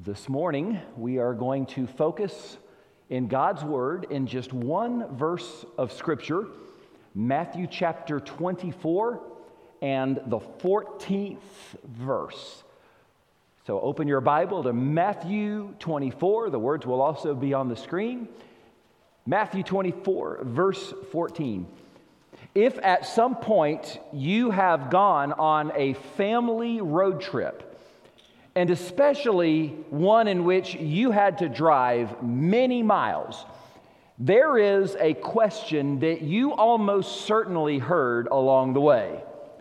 This morning, we are going to focus in God's Word in just one verse of Scripture, Matthew chapter 24 and the 14th verse. So open your Bible to Matthew 24. The words will also be on the screen. Matthew 24, verse 14. If at some point you have gone on a family road trip, and especially one in which you had to drive many miles, there is a question that you almost certainly heard along the way.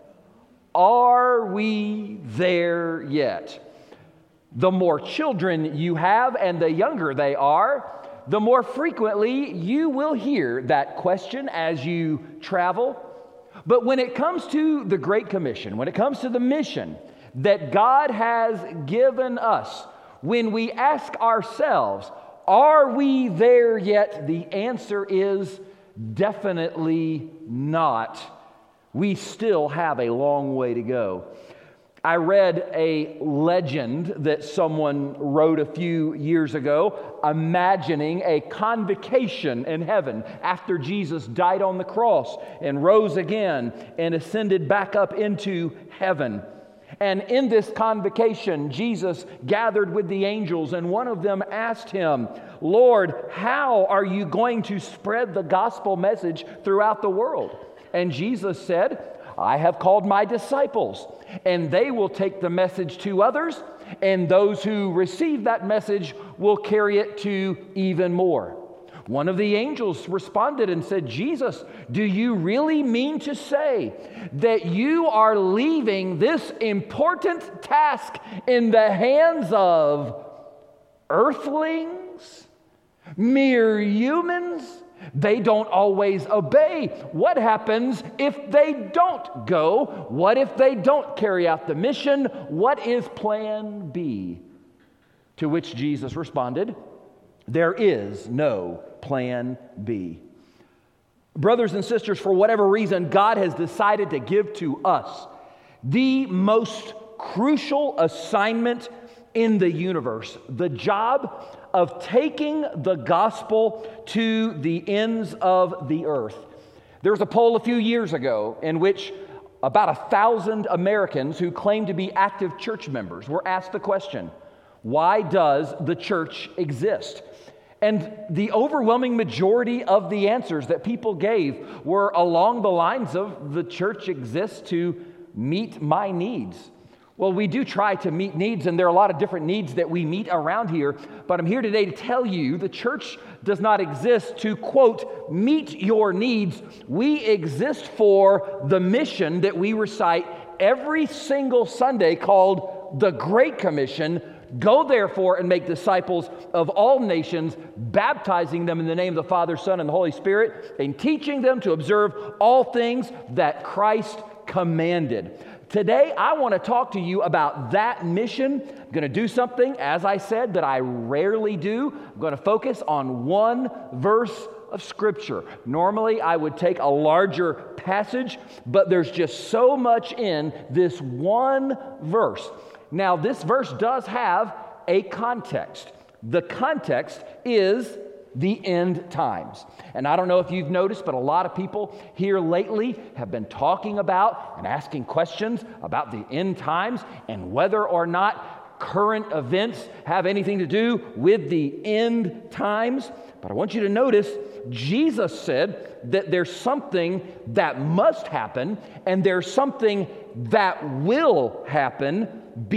Are we there yet? The more children you have and the younger they are, the more frequently you will hear that question as you travel. But when it comes to the Great Commission, when it comes to the mission that God has given us, when we ask ourselves, are we there yet? The answer is definitely not. We still have a long way to go. I read a legend that someone wrote a few years ago, imagining a convocation in heaven after Jesus died on the cross and rose again and ascended back up into heaven. And in this convocation, Jesus gathered with the angels, and one of them asked him, "Lord, how are you going to spread the gospel message throughout the world?" And Jesus said, "I have called my disciples, and they will take the message to others, and those who receive that message will carry it to even more." One of the angels responded and said, "Jesus, do you really mean to say that you are leaving this important task in the hands of earthlings, mere humans? They don't always obey. What happens if they don't go? What if they don't carry out the mission? What is plan B?" To which Jesus responded, "There is no plan B." Brothers and sisters, for whatever reason, God has decided to give to us the most crucial assignment in the universe, the job of taking the gospel to the ends of the earth. There was a poll a few years ago in which about 1,000 Americans who claim to be active church members were asked the question, why does the church exist? And the overwhelming majority of the answers that people gave were along the lines of, the church exists to meet my needs. Well, we do try to meet needs, and there are a lot of different needs that we meet around here, but I'm here today to tell you the church does not exist to, quote, meet your needs. We exist for the mission that we recite every single Sunday called the Great Commission. Go therefore and make disciples of all nations, baptizing them in the name of the Father, Son, and the Holy Spirit, and teaching them to observe all things that Christ commanded. Today, I want to talk to you about that mission. I'm going to do something, as I said, that I rarely do. I'm going to focus on one verse of Scripture. Normally, I would take a larger passage, but there's just so much in this one verse. Now, this verse does have a context. The context is the end times. And I don't know if you've noticed, but a lot of people here lately have been talking about and asking questions about the end times and whether or not current events have anything to do with the end times. But I want you to notice, Jesus said that there's something that must happen and there's something that will happen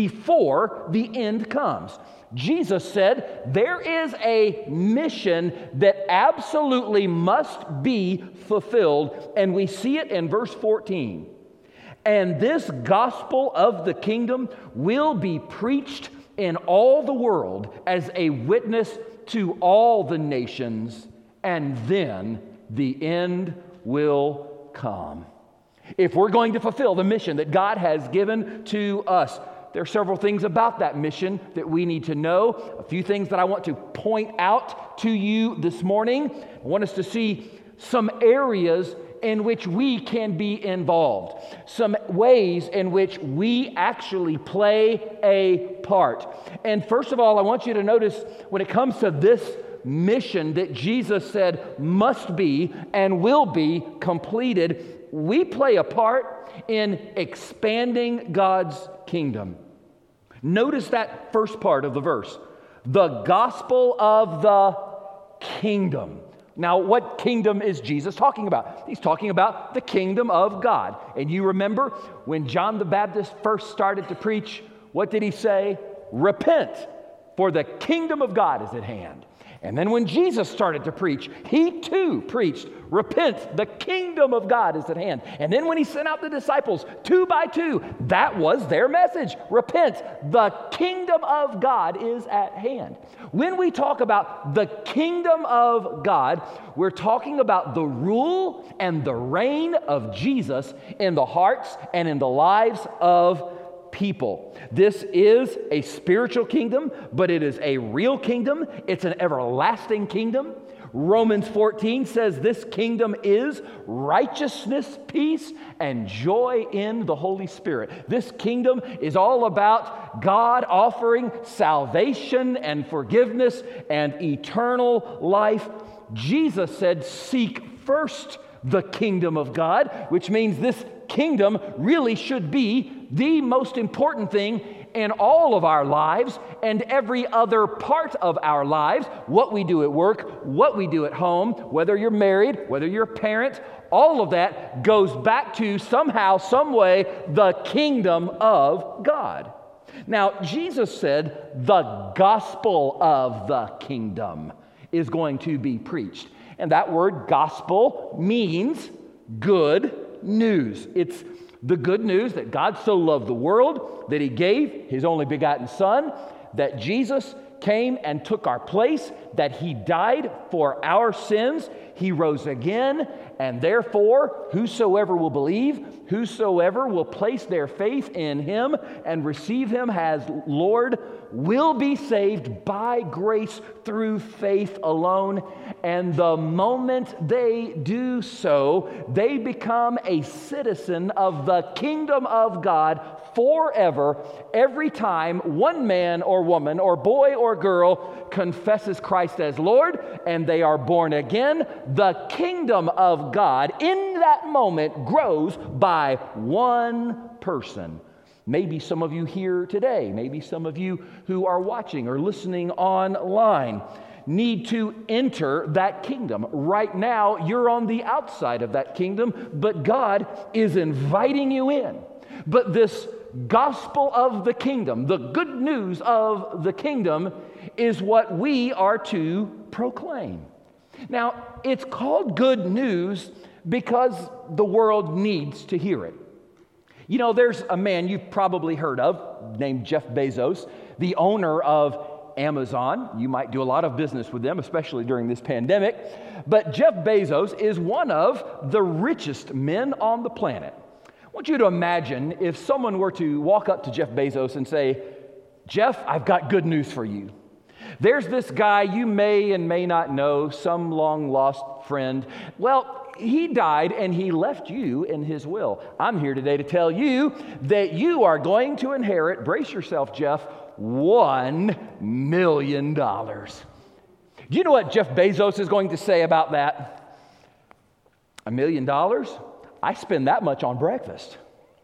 before the end comes. Jesus said there is a mission that absolutely must be fulfilled, and we see it in verse 14. "And this gospel of the kingdom will be preached in all the world as a witness to all the nations, and then the end will come." If we're going to fulfill the mission that God has given to us, there are several things about that mission that we need to know. A few things that I want to point out to you this morning. I want us to see some areas in which we can be involved, some ways in which we actually play a part. And first of all, I want you to notice when it comes to this mission that Jesus said must be and will be completed, we play a part in expanding God's kingdom. Notice that first part of the verse, the gospel of the kingdom. Now, what kingdom is Jesus talking about? He's talking about the kingdom of God. And you remember when John the Baptist first started to preach, what did he say? Repent, for the kingdom of God is at hand. And then when Jesus started to preach, he too preached, repent, the kingdom of God is at hand. And then when he sent out the disciples 2 by 2, that was their message. Repent, the kingdom of God is at hand. When we talk about the kingdom of God, we're talking about the rule and the reign of Jesus in the hearts and in the lives of people. This is a spiritual kingdom, but it is a real kingdom. It's an everlasting kingdom. Romans 14 says this kingdom is righteousness, peace, and joy in the Holy Spirit. This kingdom is all about God offering salvation and forgiveness and eternal life. Jesus said, seek first the kingdom of God, which means this kingdom really should be the most important thing in all of our lives and every other part of our lives. What we do at work, what we do at home, whether you're married, whether you're a parent, all of that goes back to somehow, some way, the kingdom of God. Now, Jesus said the gospel of the kingdom is going to be preached. And that word gospel means good news. It's the good news that God so loved the world that he gave his only begotten Son, that Jesus came and took our place, that he died for our sins, he rose again, and therefore whosoever will believe, whosoever will place their faith in him and receive him as Lord will be saved by grace through faith alone. And the moment they do so, they become a citizen of the kingdom of God forever, every time one man or woman or boy or girl confesses Christ as Lord and they are born again. The kingdom of God in that moment grows by one person. Maybe some of you here today, maybe some of you who are watching or listening online need to enter that kingdom. Right now, you're on the outside of that kingdom, but God is inviting you in. But this gospel of the kingdom, the good news of the kingdom, is what we are to proclaim. Now, it's called good news because the world needs to hear it. You know, there's a man you've probably heard of named Jeff Bezos, the owner of Amazon. You might do a lot of business with them, especially during this pandemic. But Jeff Bezos is one of the richest men on the planet. I want you to imagine if someone were to walk up to Jeff Bezos and say, Jeff, I've got good news for you. There's this guy you may and may not know, some long-lost friend. Well, he died and he left you in his will. I'm here today to tell you that you are going to inherit, brace yourself, Jeff, $1 million. Do you know what Jeff Bezos is going to say about that? $1 million? I spend that much on breakfast.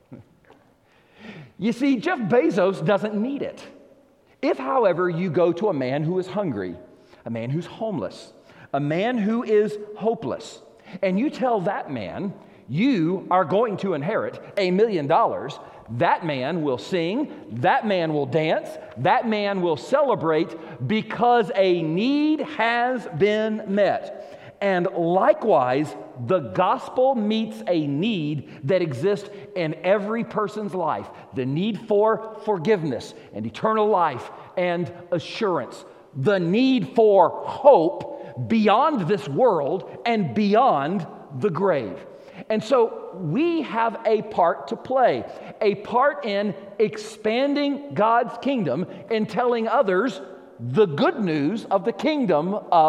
You see, Jeff Bezos doesn't need it. If, however, you go to a man who is hungry, a man who's homeless, a man who is hopeless, and you tell that man you are going to inherit $1 million, that man will sing, that man will dance, that man will celebrate because a need has been met. And likewise, the gospel meets a need that exists in every person's life, the need for forgiveness and eternal life and assurance, the need for hope beyond this world and beyond the grave. And so we have a part to play, a part in expanding God's kingdom and telling others the good news of the kingdom of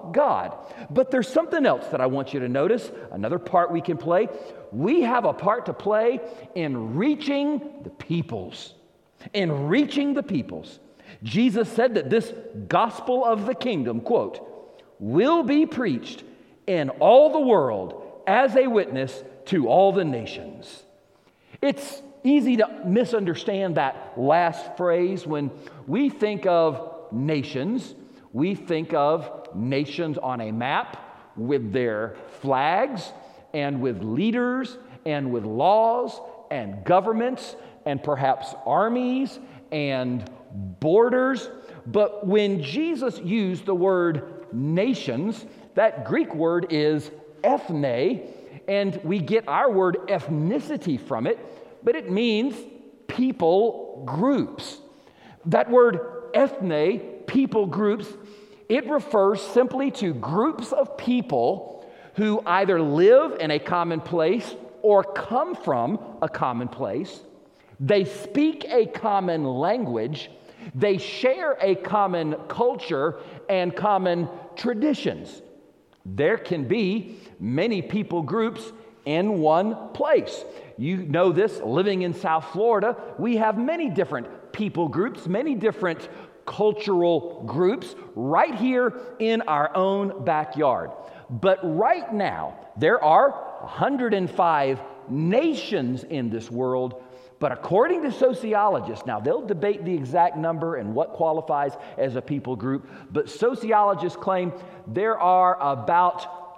God. But there's something else that I want you to notice, another part we can play. We have a part to play in reaching the peoples. In reaching the peoples. Jesus said that this gospel of the kingdom, quote, will be preached in all the world as a witness to all the nations. It's easy to misunderstand that last phrase. When we think of nations, we think of nations on a map with their flags and with leaders and with laws and governments and perhaps armies and borders. But when Jesus used the word nations, that Greek word is ethne, and we get our word ethnicity from it, but it means people groups. That word ethne, people groups, it refers simply to groups of people who either live in a common place or come from a common place. They speak a common language. They share a common culture and common traditions. There can be many people groups in one place. You know this, living in South Florida, we have many different people groups, many different cultural groups right here in our own backyard. But right now, there are 105 nations in this world. But according to sociologists, now they'll debate the exact number and what qualifies as a people group, but sociologists claim there are about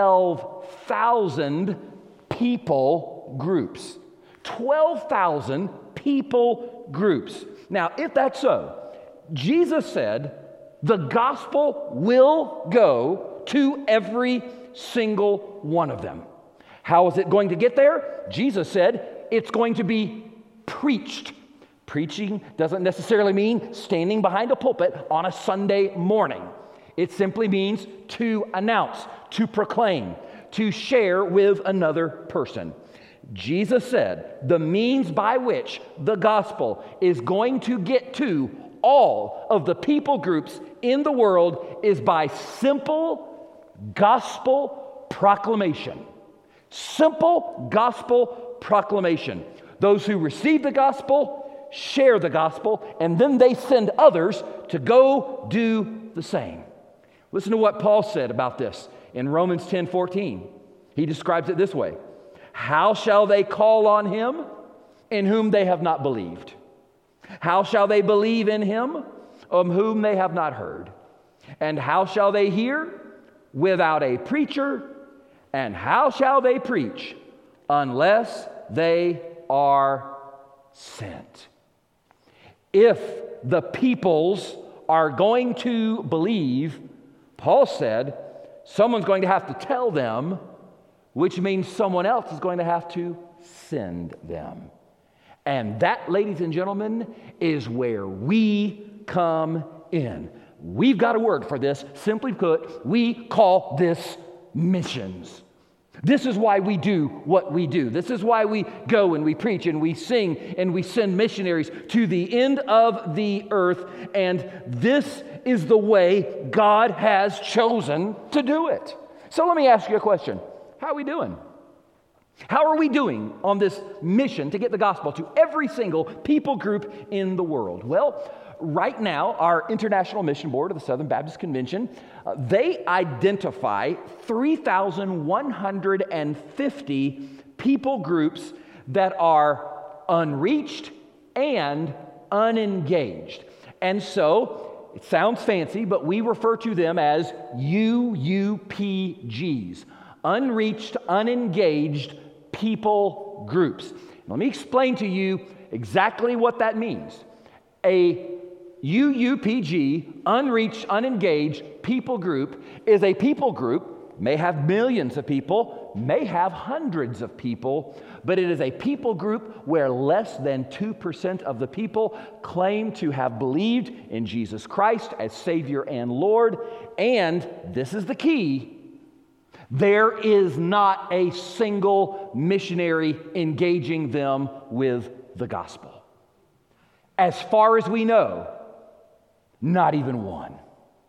12,000 people groups. 12,000 people groups. Now, if that's so, Jesus said the gospel will go to every single one of them. How is it going to get there? Jesus said it's going to be preached. Preaching doesn't necessarily mean standing behind a pulpit on a Sunday morning. It simply means to announce, to proclaim, to share with another person. Jesus said the means by which the gospel is going to get to all of the people groups in the world is by simple gospel proclamation. Simple gospel proclamation. Those who receive the gospel share the gospel, and then they send others to go do the same. Listen to what Paul said about this in Romans 10:14. He describes it this way: how shall they call on him in whom they have not believed? How shall they believe in him of whom they have not heard? And how shall they hear without a preacher? And how shall they preach unless they are sent? If the peoples are going to believe, Paul said, someone's going to have to tell them, which means someone else is going to have to send them. And that, ladies and gentlemen, is where we come in. We've got a word for this. Simply put, we call this missions. This is why we do what we do. This is why we go and we preach and we sing and we send missionaries to the end of the earth. And this is the way God has chosen to do it. So let me ask you a question. How are we doing? How are we doing on this mission to get the gospel to every single people group in the world? Well, right now, our International Mission Board of the Southern Baptist Convention, they identify 3,150 people groups that are unreached and unengaged. And so, it sounds fancy, but we refer to them as UUPGs, unreached, unengaged people groups. Let me explain to you exactly what that means. A UUPG, unreached, unengaged people group, is a people group, may have millions of people, may have hundreds of people, but it is a people group where less than 2% of the people claim to have believed in Jesus Christ as Savior and Lord. And this is the key: there is not a single missionary engaging them with the gospel. As far as we know, not even one.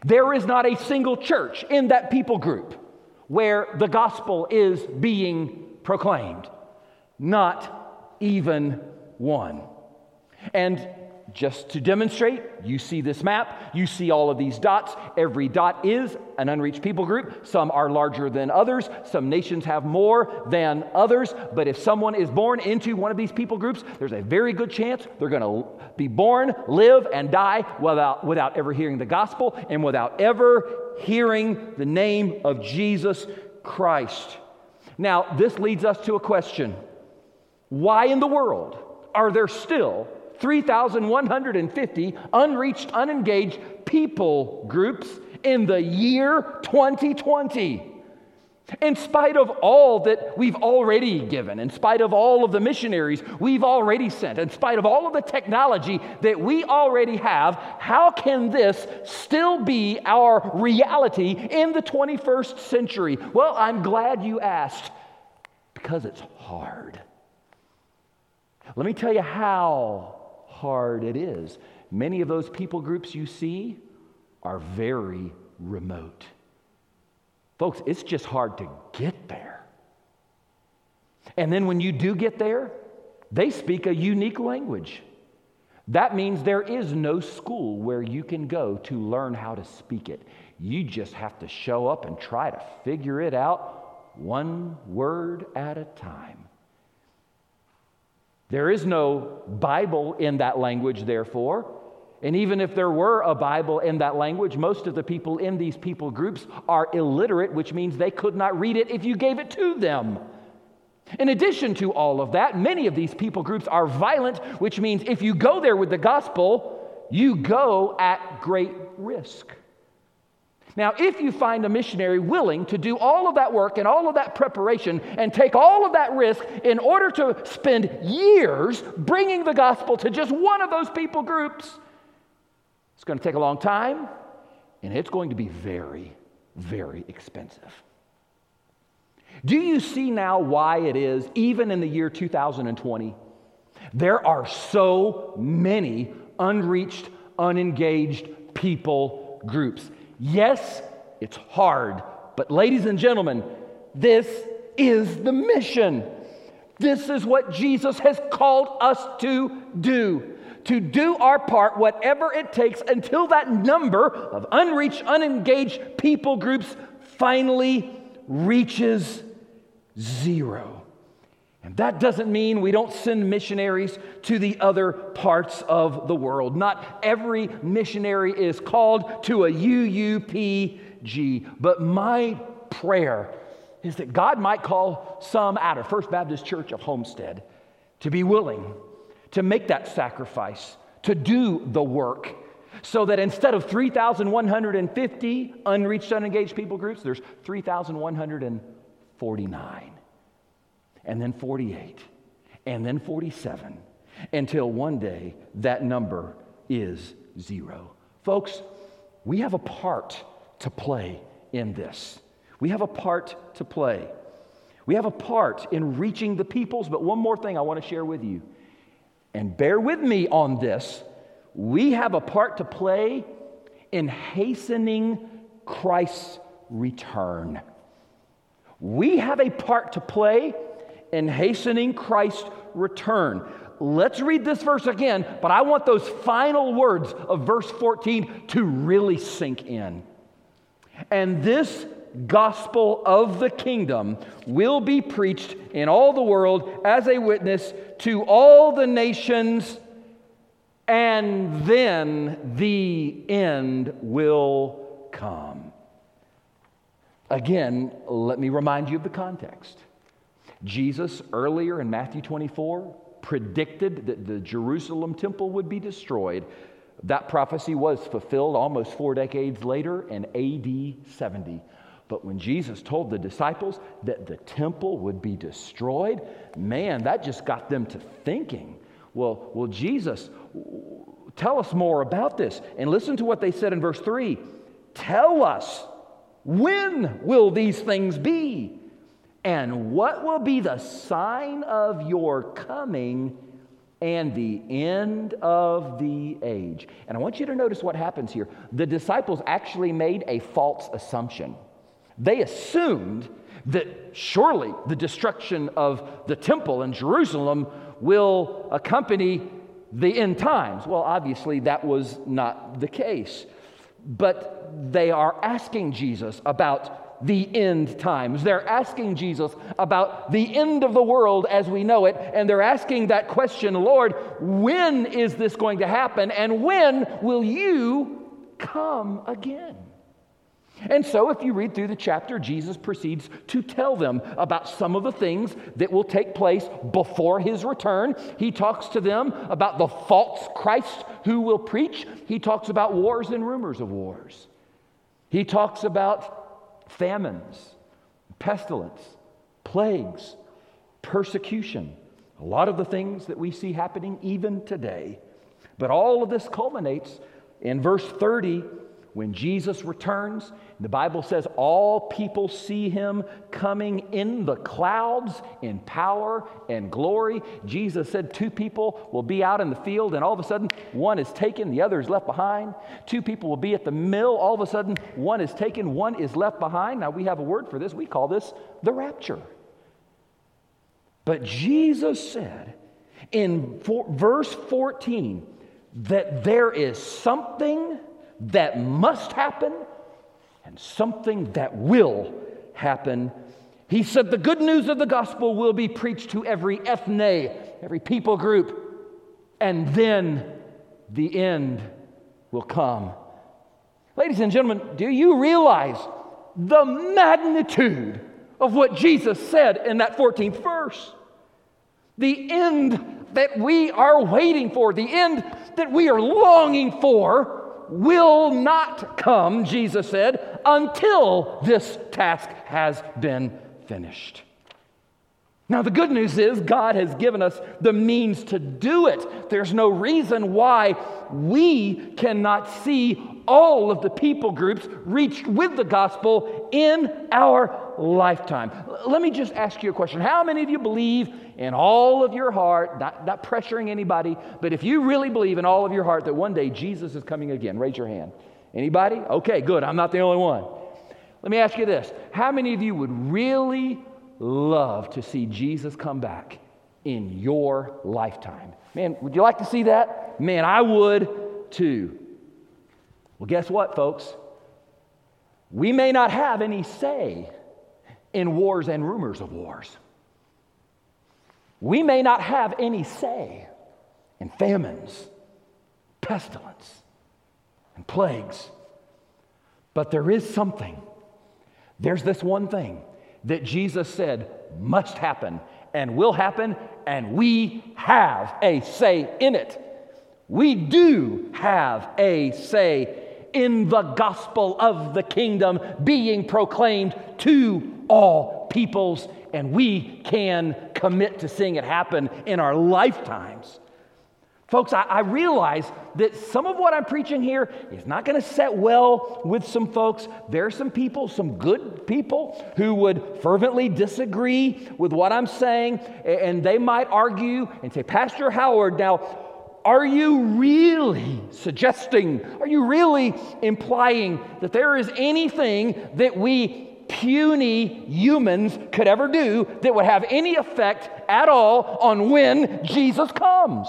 There is not a single church in that people group where the gospel is being proclaimed. Not even one. And just to demonstrate, you see this map, you see all of these dots. Every dot is an unreached people group. Some are larger than others. Some nations have more than others. But if someone is born into one of these people groups, there's a very good chance they're going to be born, live, and die without ever hearing the gospel and without ever hearing the name of Jesus Christ. Now, this leads us to a question. Why in the world are there still 3,150 unreached, unengaged people groups in the year 2020? In spite of all that we've already given, in spite of all of the missionaries we've already sent, in spite of all of the technology that we already have, how can this still be our reality in the 21st century? Well, I'm glad you asked, because it's hard. Let me tell you how hard it is. Many of those people groups you see are very remote. Folks, it's just hard to get there. And then when you do get there, they speak a unique language. That means there is no school where you can go to learn how to speak it. You just have to show up and try to figure it out one word at a time. There is no Bible in that language, therefore. And even if there were a Bible in that language, most of the people in these people groups are illiterate, which means they could not read it if you gave it to them. In addition to all of that, many of these people groups are violent, which means if you go there with the gospel, you go at great risk. Now, if you find a missionary willing to do all of that work and all of that preparation and take all of that risk in order to spend years bringing the gospel to just one of those people groups, it's going to take a long time, and it's going to be very, very expensive. Do you see now why it is, even in the year 2020, there are so many unreached, unengaged people groups? Yes, it's hard, but ladies and gentlemen, this is the mission. This is what Jesus has called us to do our part, whatever it takes, until that number of unreached, unengaged people groups finally reaches zero. And that doesn't mean we don't send missionaries to the other parts of the world. Not every missionary is called to a UUPG. But my prayer is that God might call some out of First Baptist Church of Homestead to be willing to make that sacrifice, to do the work, so that instead of 3,150 unreached, unengaged people groups, there's 3,149. And then 48, and then 47, until one day that number is zero. Folks, we have a part to play in this. We have a part to play. We have a part in reaching the peoples, but one more thing I want to share with you, and bear with me on this. We have a part to play in hastening Christ's return. We have a part to play in hastening Christ's return. Let's read this verse again, but I want those final words of verse 14 to really sink in. And this gospel of the kingdom will be preached in all the world as a witness to all the nations, and then the end will come. Again, let me remind you of the context. Jesus, earlier in Matthew 24, predicted that the Jerusalem temple would be destroyed. That prophecy was fulfilled almost 4 decades later in AD 70. But when Jesus told the disciples that the temple would be destroyed, man, that just got them to thinking, well, Jesus, tell us more about this. And listen to what they said in verse 3. Tell us, when will these things be? And what will be the sign of your coming and the end of the age. And I want you to notice what happens here. The disciples actually made a false assumption. They assumed that surely the destruction of the temple in Jerusalem will accompany the end times. Well, obviously that was not the case. But they are asking Jesus about the end times. They're asking Jesus about the end of the world as we know it, and they're asking that question, Lord, when is this going to happen, and when will you come again? And so if you read through the chapter, Jesus proceeds to tell them about some of the things that will take place before his return. He talks to them about the false Christ who will preach. He talks about wars and rumors of wars. He talks about famines, pestilence, plagues, persecution, a lot of the things that we see happening even today. But all of this culminates in verse 30 when Jesus returns. The Bible says all people see him coming in the clouds in power and glory. Jesus said 2 people will be out in the field, and all of a sudden one is taken, the other is left behind. 2 people will be at the mill, all of a sudden one is taken, one is left behind. Now we have a word for this. We call this the rapture. But Jesus said in verse 14 that there is something that must happen and something that will happen. He said the good news of the gospel will be preached to every ethne, every people group, and then the end will come. Ladies and gentlemen, do you realize the magnitude of what Jesus said in that 14th verse? The end that we are waiting for, the end that we are longing for, will not come, Jesus said, until this task has been finished. Now, the good news is God has given us the means to do it. There's no reason why we cannot see all of the people groups reached with the gospel in our lifetime. Let me just ask you a question. How many of you believe in all of your heart, not pressuring anybody, but if you really believe in all of your heart that one day Jesus is coming again? Raise your hand. Anybody? Okay, good. I'm not the only one. Let me ask you this. How many of you would really love to see Jesus come back in your lifetime? Man, would you like to see that? Man, I would too. Well, guess what, folks? We may not have any say in wars and rumors of wars. We may not have any say in famines, pestilence, and plagues. But there is something. There's this one thing that Jesus said must happen and will happen, and we have a say in it. We do have a say in the gospel of the kingdom being proclaimed to all peoples, and we can commit to seeing it happen in our lifetimes. Folks, I realize that some of what I'm preaching here is not going to set well with some folks. There are some people, some good people, who would fervently disagree with what I'm saying, and they might argue and say, Pastor Howard, now, are you really suggesting, are you really implying that there is anything that we puny humans could ever do that would have any effect at all on when Jesus comes?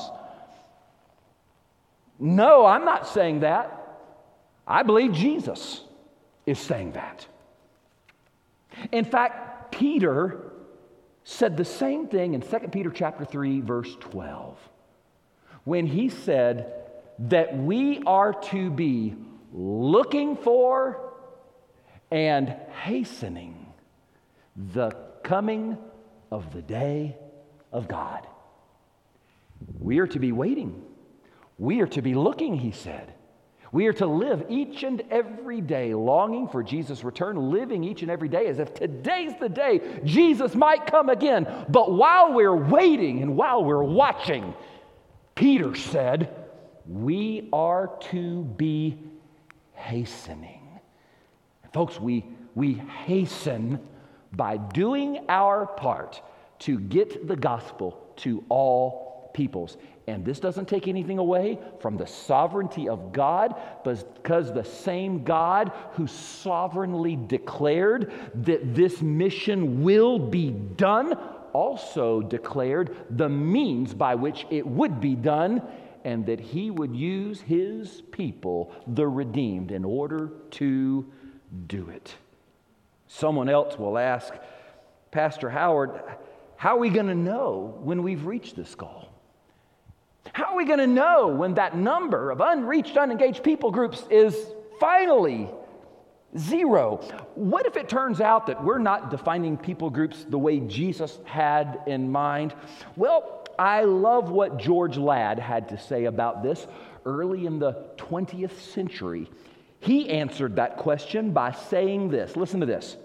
No, I'm not saying that. I believe Jesus is saying that. In fact, Peter said the same thing in 2 Peter chapter 3, verse 12, when he said that we are to be looking for and hastening the coming of the day of God. We are to be waiting. We are to be looking, he said. We are to live each and every day longing for Jesus' return, living each and every day as if today's the day Jesus might come again. But while we're waiting and while we're watching, Peter said, we are to be hastening. Folks, we hasten by doing our part to get the gospel to all peoples. And this doesn't take anything away from the sovereignty of God, because the same God who sovereignly declared that this mission will be done also declared the means by which it would be done, and that he would use his people, the redeemed, in order to do it. Someone else will ask, Pastor Howard, how are we going to know when we've reached this goal? How are we going to know when that number of unreached, unengaged people groups is finally zero? What if it turns out that we're not defining people groups the way Jesus had in mind? Well, I love what George Ladd had to say about this early in the 20th century. He answered that question by saying this. Listen to this.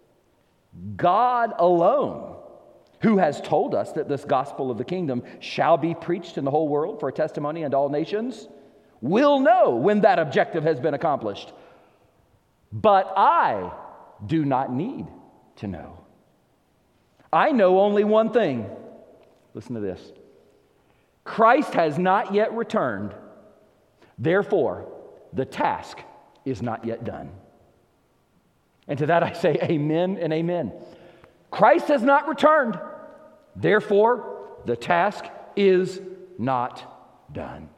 God alone, who has told us that this gospel of the kingdom shall be preached in the whole world for a testimony unto all nations, will know when that objective has been accomplished. But I do not need to know. I know only one thing. Listen to this. Christ has not yet returned. Therefore, the task is not yet done. And to that I say amen and amen. Christ has not returned. Therefore, the task is not done.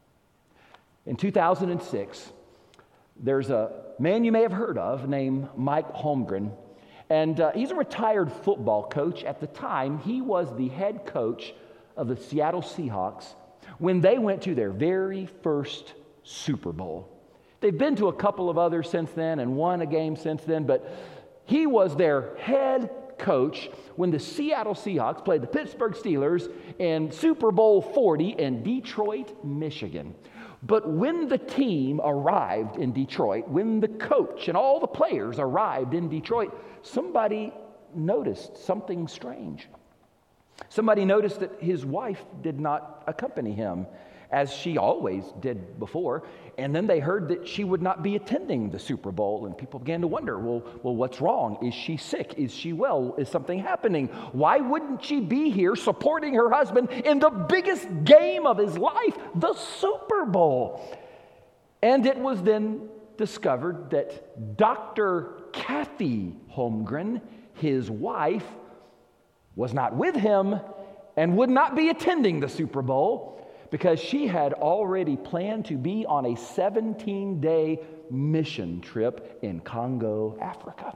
In 2006, there's a man you may have heard of named Mike Holmgren. And he's a retired football coach. At the time, he was the head coach of the Seattle Seahawks when they went to their very first Super Bowl. They've been to a couple of others since then and won a game since then, but he was their head coach when the Seattle Seahawks played the Pittsburgh Steelers in Super Bowl 40 in Detroit, Michigan. But when the team arrived in Detroit, when the coach and all the players arrived in Detroit, somebody noticed something strange. Somebody noticed that his wife did not accompany him, as she always did before. And then they heard that she would not be attending the Super Bowl, and people began to wonder, well, what's wrong? Is she sick? Is she well? Is something happening? Why wouldn't she be here supporting her husband in the biggest game of his life, the Super Bowl? And it was then discovered that Dr. Kathy Holmgren, his wife, was not with him and would not be attending the Super Bowl, because she had already planned to be on a 17-day mission trip in Congo, Africa.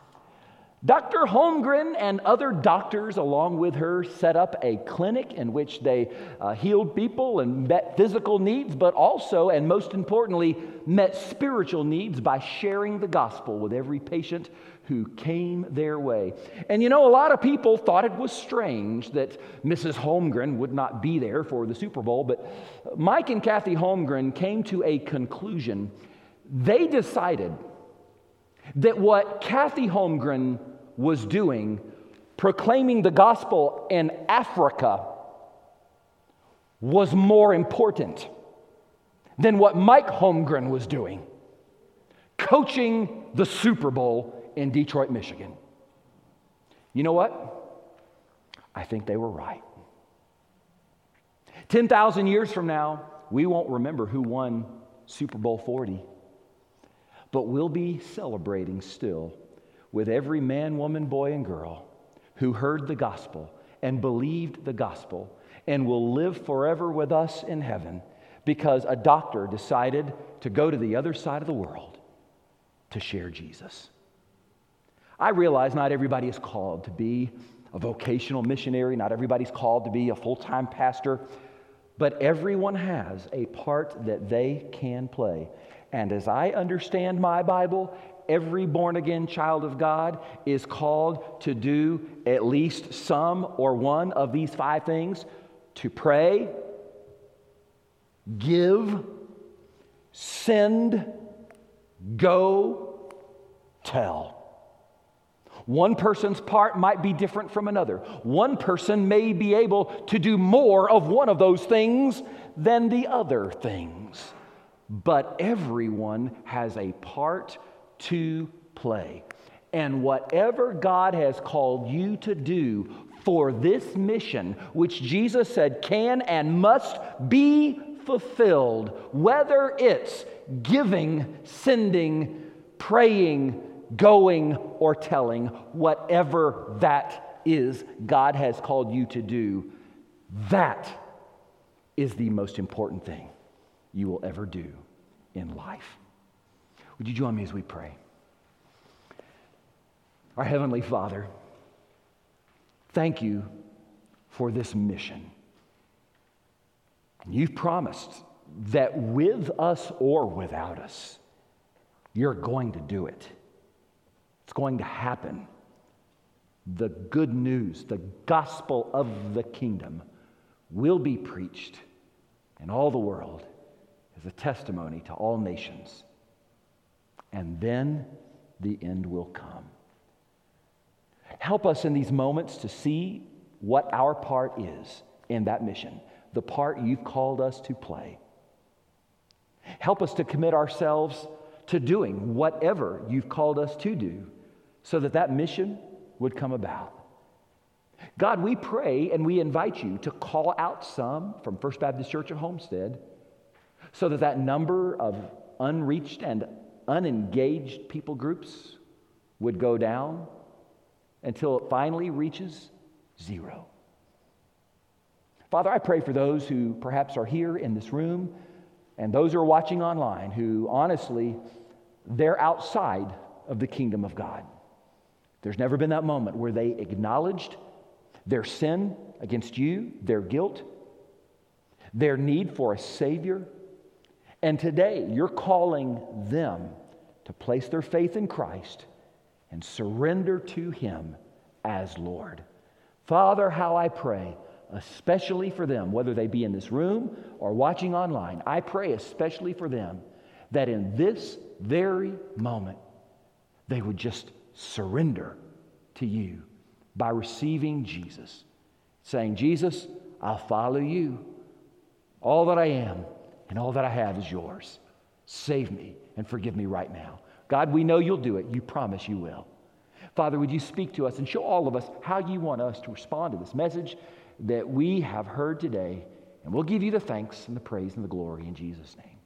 Dr. Holmgren and other doctors along with her set up a clinic in which they healed people and met physical needs, but also, and most importantly, met spiritual needs by sharing the gospel with every patient who came their way. And you know, a lot of people thought it was strange that Mrs. Holmgren would not be there for the Super Bowl, but Mike and Kathy Holmgren came to a conclusion. They decided that what Kathy Holmgren was doing, proclaiming the gospel in Africa, was more important than what Mike Holmgren was doing, coaching the Super Bowl in Detroit, Michigan. You know what? I think they were right. 10,000 years from now, we won't remember who won Super Bowl 40, but we'll be celebrating still with every man, woman, boy, and girl who heard the gospel and believed the gospel and will live forever with us in heaven, because a doctor decided to go to the other side of the world to share Jesus. I realize not everybody is called to be a vocational missionary. Not everybody's called to be a full-time pastor. But everyone has a part that they can play. And as I understand my Bible, every born-again child of God is called to do at least some or one of these 5 things: to pray, give, send, go, tell. One person's part might be different from another. One person may be able to do more of one of those things than the other things. But everyone has a part to play. And whatever God has called you to do for this mission, which Jesus said can and must be fulfilled, whether it's giving, sending, praying, going, or telling, whatever that is God has called you to do, that is the most important thing you will ever do in life. Would you join me as we pray? Our Heavenly Father, thank you for this mission. You've promised that with us or without us, you're going to do it. It's going to happen. The good news, the gospel of the kingdom will be preached in all the world as a testimony to all nations. And then the end will come. Help us in these moments to see what our part is in that mission, the part you've called us to play. Help us to commit ourselves to doing whatever you've called us to do so that that mission would come about. God, we pray and we invite you to call out some from First Baptist Church of Homestead so that that number of unreached and unengaged people groups would go down until it finally reaches 0. Father, I pray for those who perhaps are here in this room and those who are watching online who honestly, they're outside of the kingdom of God. There's never been that moment where they acknowledged their sin against you, their guilt, their need for a Savior. And today, you're calling them to place their faith in Christ and surrender to Him as Lord. Father, how I pray, especially for them, whether they be in this room or watching online, I pray especially for them that in this very moment, they would just surrender to you by receiving Jesus, saying, Jesus, I'll follow you. All that I am and all that I have is yours. Save me and forgive me right now. God, we know you'll do it. You promise you will. Father, would you speak to us and show all of us how you want us to respond to this message that we have heard today. And we'll give you the thanks and the praise and the glory in Jesus' name.